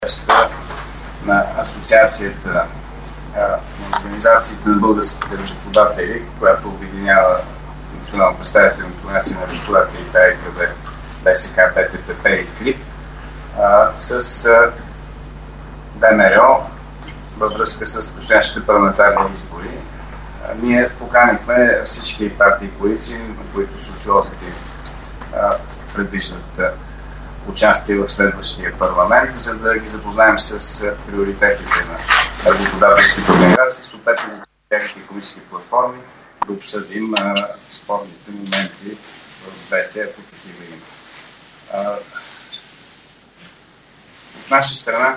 на Асоциацията на организациите на българските работодатели, която обединява национално представителни организации на работодателите АИКБ, БСК, БТПП и КРИП, с ВМРО във връзка с предстоящите парламентарни избори. Ние поканихме всички партии и коалиции, на които социолозите предвиждат участие в следващия парламент, за да ги запознаем с приоритетите на работодателските организации, съответно техните икономически платформи, да обсъдим спорните моменти в двете, ако такива има. От наша страна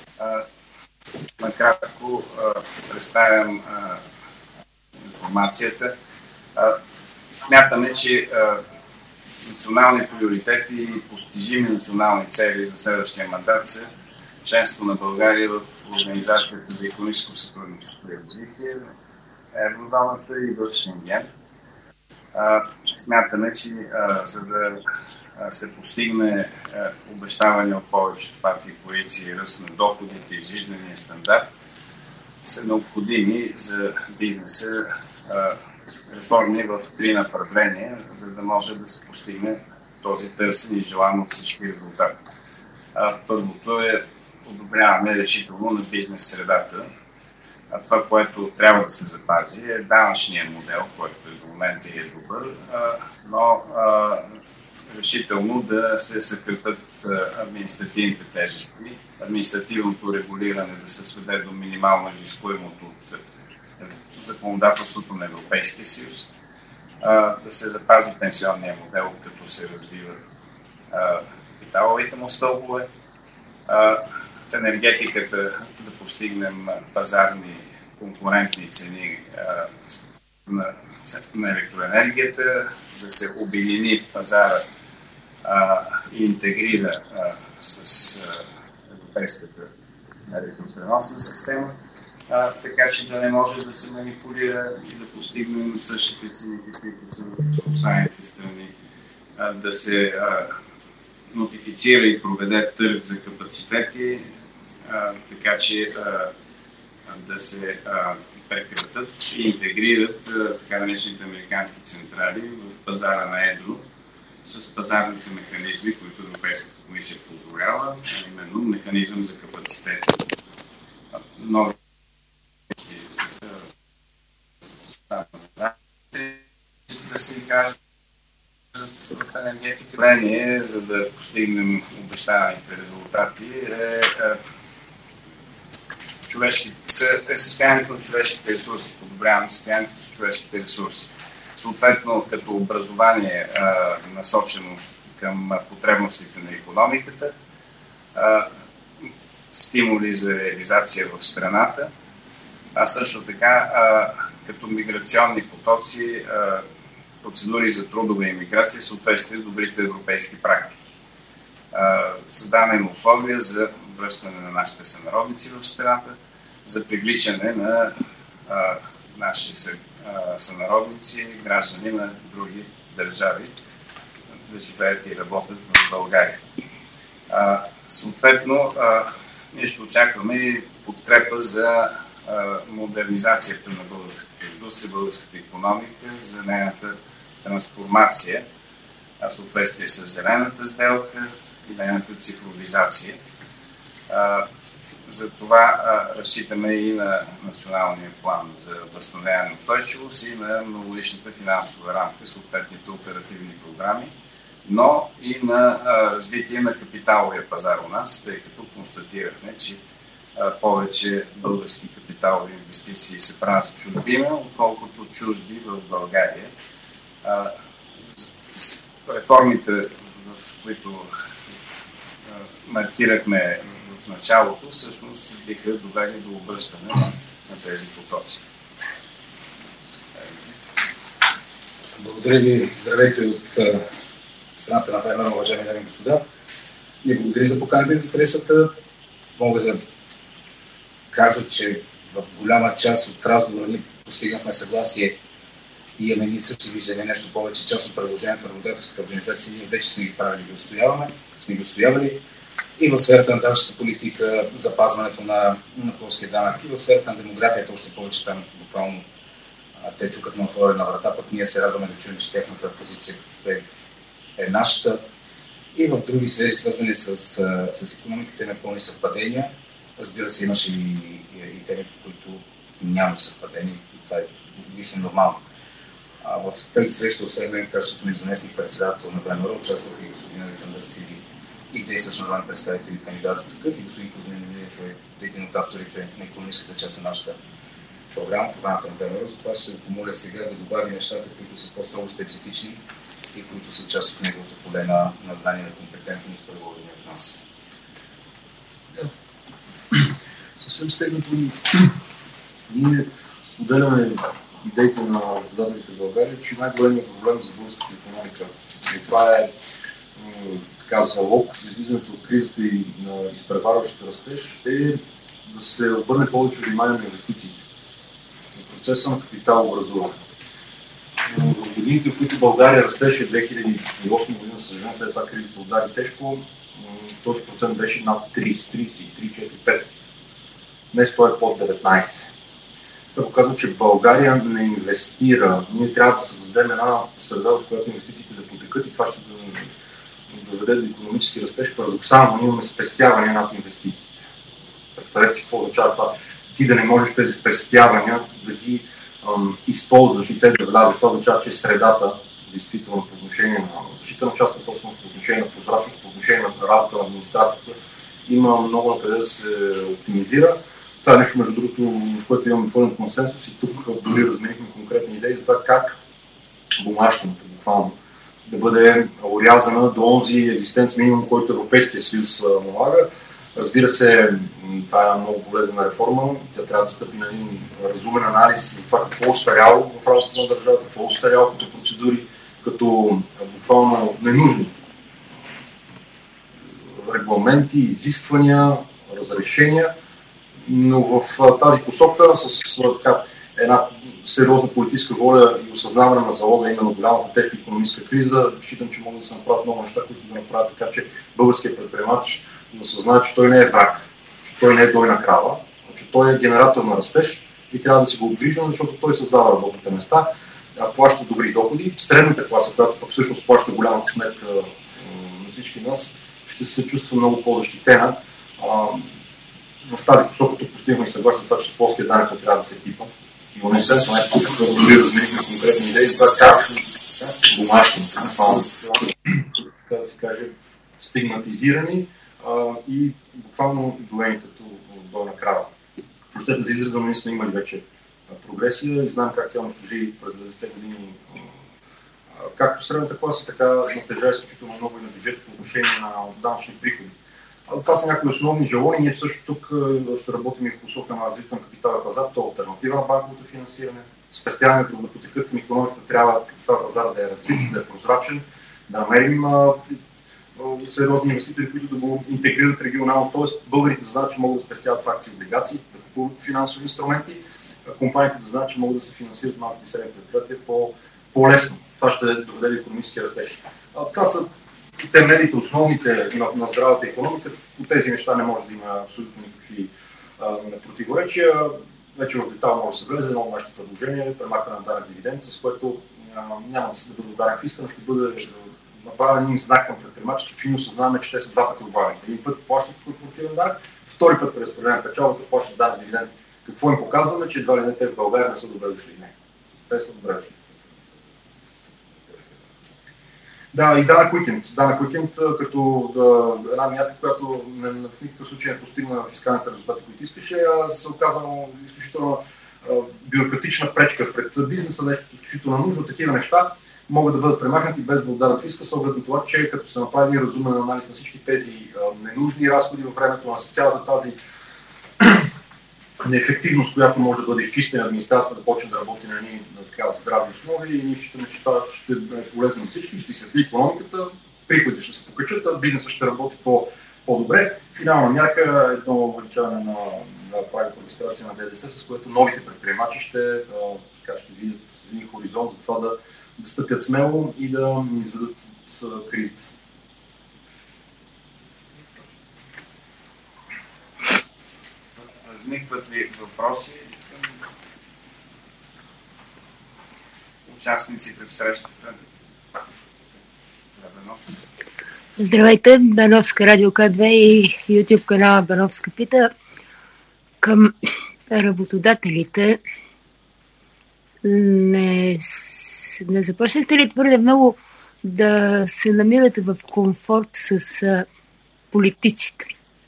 накратко представям информацията. Смятаме, че национални приоритети и постижими национални цели за следващия мандат са членство на България в Организацията за икономическо сътрудничество и развитие, Еврозоната и в Шенген. Смятаме, че за да се постигне обещаване от повечето партии и коалиции ръст на доходите и жизнения стандарт, са необходими за бизнеса реформи в 3 направления, за да може да се постигне този търсен и желан от всички резултати. Първото е подобряване решително на бизнес средата. Това, което трябва да се запази, е данъчния модел, който до момента е добър, но решително да се съкратят административните тежести, административното регулиране да се сведе до минимално изискуемото от законодателството на Европейския съюз, да се запази пенсионния модел, като се развиват капиталовите му стълбове, в енергетиката да постигнем пазарни конкурентни цени на електроенергията, да се обедини пазара и интегрира с европейската електропреносна система, така че да не може да се манипулира и да постигнем същите цени, които са в останалите страни, да се нотифицира и проведе търг за капацитети, така че да се прекратят и интегрират така наречените американски централи в пазара на едро с пазарните механизми, които Европейската комисия позволява, а именно механизъм за капацитети. Нови да се изграждат в енергетика, за да постигнем обещаните резултати, е състоянието на човешките ресурси, подобряване състоянието на човешките ресурси. Съответно, като образование насочено към потребностите на икономиката, стимули за реализация в страната, а също така като миграционни потоци, процедури за трудова имиграция в съответствие с добрите европейски практики. Създаване на условия за връщане на нашите сънародници в страната, за привличане на наши сънародници, граждани на други държави да живеят и работят в България. Съответно, ние ще очакваме и подкрепа за модернизацията на българската индустрия, българската икономика, за нейната трансформация в съответствие с зелената сделка и нейната цифровизация. За това разчитаме и на националния план за възстановяване на устойчивост и на многогодишната финансова рамка, съответните оперативни програми, но и на развитие на капиталовия пазар у нас, тъй като констатирахме, че повече български капиталови инвестиции се правят в чужбина, отколкото чужди в България. Реформите, в които маркирахме в началото, всъщност биха довели до обръщане на тези потоци. Благодаря ви. Здравейте от страната на ВМР, уважаеми дами и господа. Ние благодаря за поканата за срещата. Мога да кажа, че в голяма част от разговора ни постигнахме съгласие и имаме ние същи виждане, нещо повече. Част от предложението на работодателската организация ние вече сме ги правили, сме ги устоявали. и в сферата на данъчната политика, запазването на плоския данък, и в сферата на демографията, още повече там буквално те чукат на отворена врата, пък ние се радваме да чуем, че техната позиция е нашата. И в други сфери, свързани с икономиката, има пълни съвпадения. Разбира се, имаше и теми, по които няма съвпадения, и това е лично нормално. В тази среща, освен в качеството ми заместник председател на ВМРО, участвах и господин Александър Сиви и действащ народен представител и кандидат за такъв, и господин Козмин Илиев е един от авторите на икономическата част на нашата програмата на ВМРО. Затова ще помоля сега да добави нещата, които са по-строго специфични и които са част от неговото поле на знание, на компетентност, предложени от нас. Съвсем стегнато ние споделяме идеите на работодателите в България, че най-големият проблем за българската икономика, и това е така залог за излизането от кризата и на изпреварващата растеж, е да се обърне повече внимание на инвестициите, на процеса на капиталообразуване. В годините, в които България растеше 2008 година, съжаление, след това кризата удари тежко, този процент беше над 33-4-5. Днес той е под 19. Това показва, че България не инвестира. Ние трябва да създадем една среда, в която инвестициите да потекат, и това ще доведе до икономически растеж. Парадоксално, ние имаме спестявания над инвестициите. Представете си какво означава това. Ти да не можеш тези спестявания да ги използваш и те да влязат. Това означава, че средата, действително по отношение на защита на частна собственост, по отношение на прозрачност, по отношение на работа на администрацията, има много на къде да се оптимизира. Това е нещо, между другото, в което имаме пълен консенсус, и тук дори разменихме конкретни идеи за това как бумащината буквално да бъде орязана до онзи екзистенц минимум, който Европейския съюз налага. Разбира се, това е много полезна реформа. Тя трябва да стъпи на един разумен анализ за това какво е устаряло в работата на държавата, какво е устаряло като процедури, като буквално ненужни регламенти, изисквания, разрешения. Но в тази посока с една сериозна политическа воля и осъзнаване на залога, именно голямата тежка икономическа криза, считам, че могат да се направят много неща, които да направят така, че българският предприемач да осъзнае, че той не е враг, че той не е дойна крава, че той е генератор на растеж и трябва да си го обгрижваме, защото той създава работните места, плаща добри доходи. Средната класа, която пък всъщност плаща голямата сметка на всички нас, ще се чувства много по-защитена. В тази посока тук постигнахме съгласие с това, че плоския данък трябва да се пипа. Но не се знае, дори разменихме конкретни идеи за как бумащини, така да се каже, стигматизирани и буквално довени като долна крава. Простете за израза, но ние сме имали вече прогресия и знаем как тя служи през 90-те години както средната класа, така натежа изключително много и на бюджета по отношение на данъчни приходи. Това са някои основни жалони. Ние също тук ще работим и в посока на развитие на капитален пазар, то е алтернатива на банковото финансиране. Спестяванията, за да потекат към икономиката, трябва капитален пазар да е развит, да е прозрачен, да намерим сериозни инвеститори, които да го интегрират регионално. Т.е. българите да знаят, че могат да спестяват в акции и облигации, да купуват финансови инструменти, компаниите да знаят, че могат да се финансират малките и средни предприятия по-лесно. Това ще доведе до икономически растеж. Това са темелите, основните на здравата икономика. По тези неща не може да има абсолютно никакви противоречия. Вече в детал може да се влезе. Едно от нашите предложения, премахване на данък дивиденд, с което няма да бъде ударен фиска, но ще бъде направен един знак към предприемачите, че ние осъзнаваме, че те са два пъти облагани. Един път плащат корпоративен данък, втори път през разпределение на печалбата плащат данък дивиденд. Какво им показваме, че едва ли не те в България не са добре дошли? Не. Те са добре дошли. Да, и данък уикенд. Данък уикенд като една мярка, която в никакъв случай не постигна фискалните резултати, които искаше, а се оказа изключително бюрократична пречка пред бизнеса, нещо изключително нужно. Такива неща могат да бъдат премахнати без да ударят фиска, с оглед на това, че като се направи разумен анализ на всички тези ненужни разходи във времето на цялата тази неефективност, която може да бъде изчистена, администрацията да почне да работи на здрави основи, и ние считаме, че това ще е полезно за всички, ще изсветли икономиката, приходите ще се покачат, а бизнесът ще работи по-добре. Финална мярка е едно увеличаване на праговата регистрация на ДДС, с което новите предприемачи ще видят един хоризонт за това да стъпят смело и да ни изведат от кризата. Възникват ли въпроси към участниците в срещата? Здравейте, Бановска радио К2 и YouTube канала Бановска пита. Към работодателите не започнахте ли твърде много да се намирате в комфорт с политиците?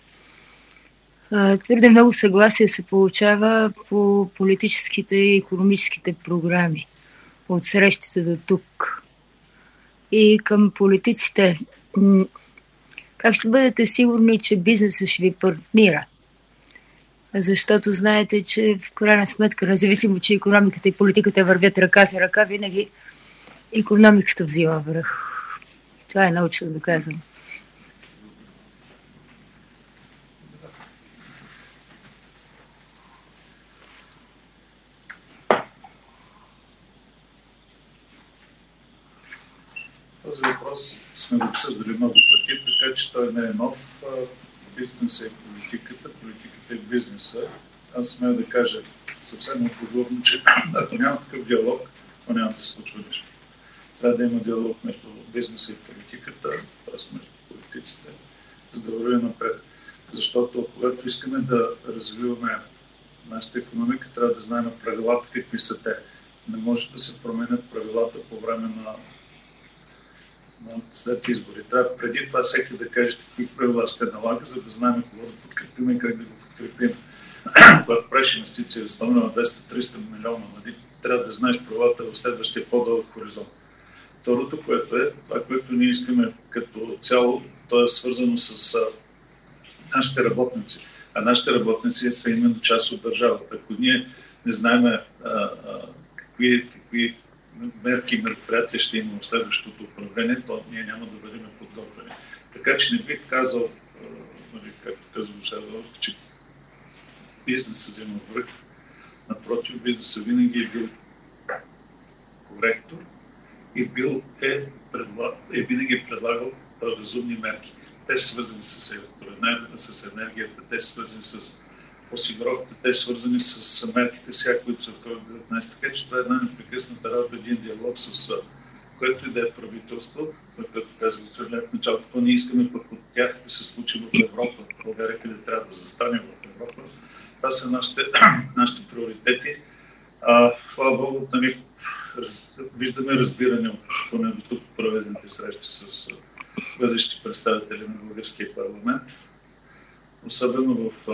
Твърде много съгласие се получава по политическите и икономическите програми от срещите до тук. И към политиците, как ще бъдете сигурни, че бизнесът ще ви партнира? Защото знаете, че в крайна сметка, независимо, че икономиката и политиката вървят ръка за ръка, винаги икономиката взима връх. Това е научно доказано. Този въпрос сме го обсъждали много пъти, така че той не е нов. Бизнесът е политиката, политиката е бизнеса. Аз смея да кажа съвсем отговорно, че ако няма такъв диалог, то няма да се случва нищо. Трябва да има диалог между бизнеса и политиката, т.е. между политиците, за да вървим напред. Защото когато искаме да развиваме нашата икономика, трябва да знаем правилата какви са те. Не може да се променят правилата по време на след избори. Трябва преди това всеки да каже какви правила ще налага, за да знаем кого да подкрепим и как да го подкрепим. Когато правиш инвестиции за 100 милиона, 200-300 милиона, трябва да знаеш правилата в следващия по-дълъг хоризонт. Второто, което е това, което ние искаме като цяло, то е свързано с нашите работници. А нашите работници са именно част от държавата. Ако ние не знаем какви мерки и мероприятия ще има в следващото управление, то ние няма да бъдем подготвени. Така че не бих казал, както казва Шадов, че бизнесът взема връх. Напротив, бизнесът винаги е бил коректор и винаги е предлагал разумни мерки. Те са свързани с електроенергията, с енергията, те са свързани с осигуровките, те са свързани с мерките сега, които са в COVID-19. Така че това е една непрекъсната работа, един диалог с което и да е правителство, което каза господин Лев в началото, какво ние искаме пък от тях да се случи в Европа, в България, къде трябва да застане в Европа. Това са нашите приоритети. Слава Богу, виждаме разбиране от поне до тук проведените срещи с бъдещи представители на българския парламент. Особено в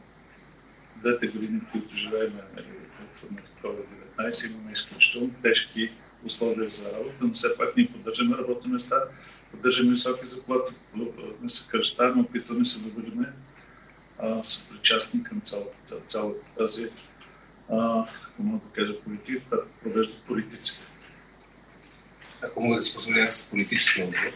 двете години, в които живеем в COVID-19, имаме изключително тежки условия за работа, но все пак ние поддържаме работни места, поддържаме високи заплати, не съкръщаваме, опитваме се да бъдем съпричастни към цялата тази, ако мога да кажа, политика, която провеждат политиците. Ако мога да си позволя с политически отговор,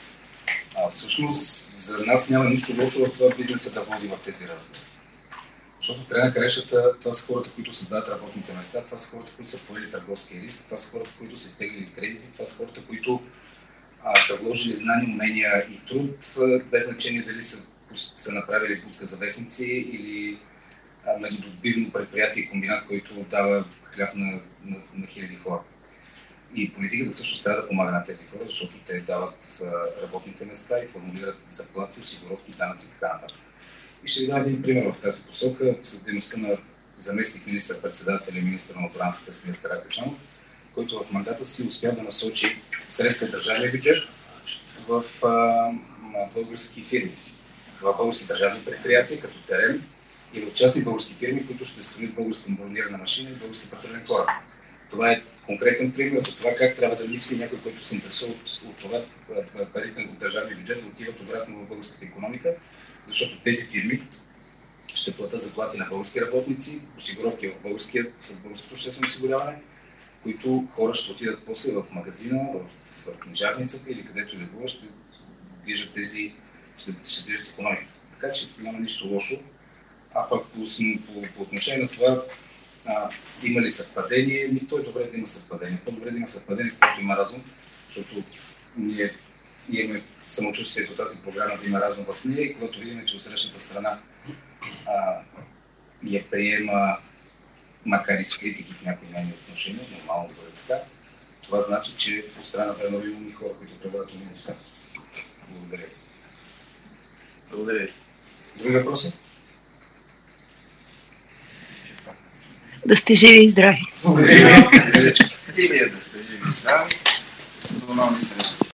всъщност за нас няма нищо лошо в това бизнеса да води в тези разговори. Защото край на краищата, това са хората, които създават работните места, това са хората, които са поели търговския риск, това са хората, които са изтеглили кредити, това са хората, които са вложили знания, умения и труд, без значение дали са направили будка за вестници или медодобивно предприятие и комбинат, който дава хляб на хиляди хора. И политиката също трябва да помага на тези хора, защото те дават работните места и формулират заплати, осигуровки, данъци и така нататък. И ще ви дам един пример в тази посока с дейността на заместник министър-председател и министър на отбраната Красимир Каракачанов, който в мандата си успя да насочи средства от държавния бюджет в български фирми, в български държавни предприятия, като Терем, и в частни български фирми, които ще строят българска бронирана машина и български патрулен кораб. Това е конкретен пример за това как трябва да мисли някой, който се интересува от това парите от държавния бюджет да отиват обратно в българската икономика, защото тези фирми ще платят заплати на български работници, осигуровки в българското обществено осигуряване, които хора ще отидат после в магазина, в книжарницата или където и да било, ще движат икономиката. Така че няма нищо лошо. А пък по отношение на това, има ли съвпадение? То е добре да има съвпадение. По-добре да има съвпадение, когато има разум, защото ние имаме самочувствието тази програма да има разум в нея и когато видим, че от срещната страна я приема, макар и с критики в някои нейни отношения, нормално да бъде така, това значи, че по страна на нови умни хора, които правят умни неща. Благодаря. Благодаря. Други въпроси? Да сте живи и здрави. Благодаря. И вие да сте живи и здрави. До нови срещи.